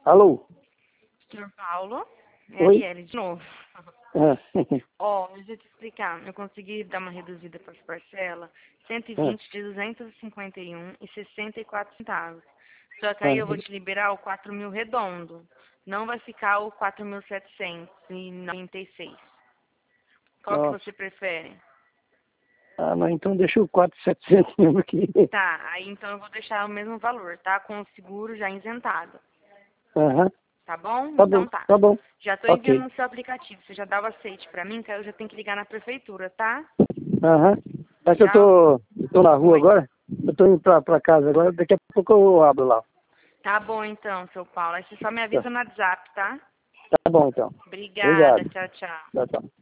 Alô? Senhor Paulo, é a Oi? Arielle de novo. Ah, Ó, deixa eu te explicar. Eu consegui dar uma reduzida para as parcelas, ah, 120 de 251,64 centavos. Só que aí eu vou ah, te liberar o 4.000 redondo. Não vai ficar o 4.796. Qual que nossa. você prefere? Ah, mas então deixa o 4.700 mesmo aqui. Tá, aí então eu vou deixar o mesmo valor, tá? Com o seguro já isentado. Aham. Tá bom? Tá bom, Então tá. tá bom. Já tô enviando Ok. no seu aplicativo. Você já dá o aceite pra mim, que aí eu já tenho que ligar na prefeitura, tá? Aham. Mas eu Tchau. tô na rua Oi. agora. Eu tô indo pra casa agora. Daqui a pouco eu abro lá. Tá bom então, seu Paulo. Aí você só me Tá, avisa no WhatsApp, tá? tá bom então. Obrigada. Obrigado. Tchau, tchau. Tchau, tchau.